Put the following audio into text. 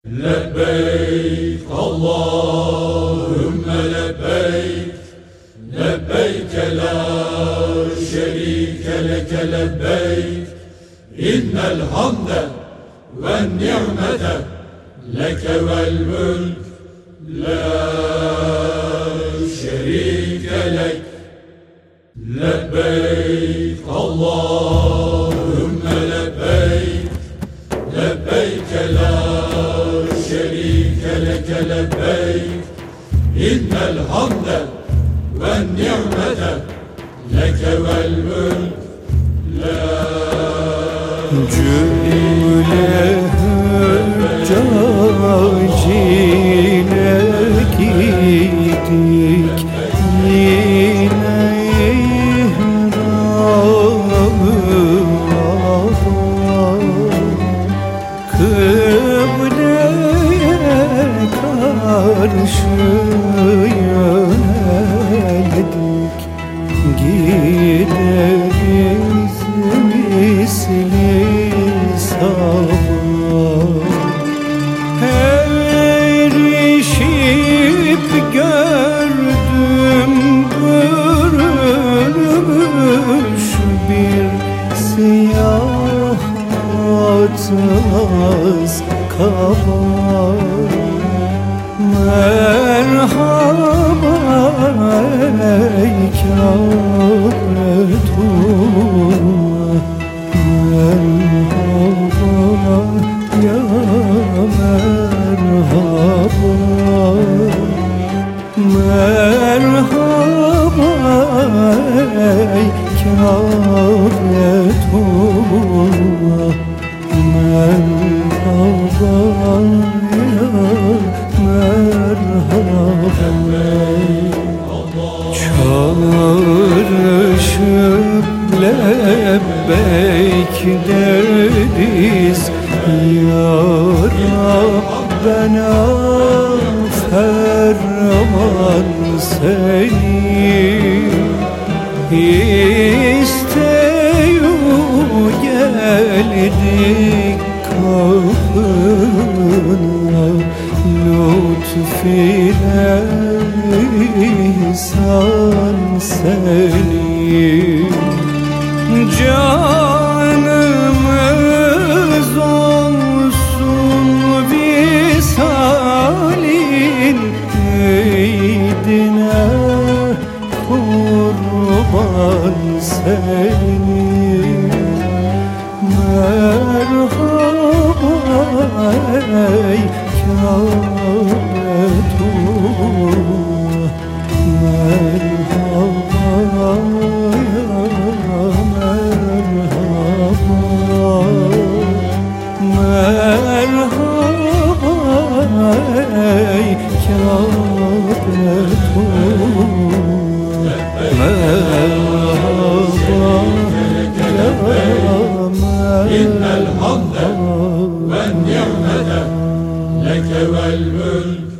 Lebbeyk Allahümme lebbeyk, lebbeyke la şerike leke lebbeyk, innel hamde ve ni'mete leke vel mülk, la şerike lek. Lebbeyk Allahümme lebbeyk, lebbeyke la şerike leke lebbeyk, innel hamde ve ni'mete leke vel mülk, la cümle hüccacine gittik yine kıbleye karşı yöneldik, gideriz misli sabah. Erişip gördüm bürünmüş bir siyah atlas kabar. Merhaba ey kâfetullah, merhaba ya merhaba, merhaba ey kâfetullah, merhaba ya merhaba. Çağrışıp lebbeyk deriz ya Rabbena, ferman senin. İsteyu geldik kapına, lütfüyle ihsan senin. Canımız olsun visalin eydine kurban senin. Merhaba ey kâfetullah, merhaba ya merhaba, merhaba ey kâfetullah, merhaba ya innel hamde ve ni'mete leke vel mülk.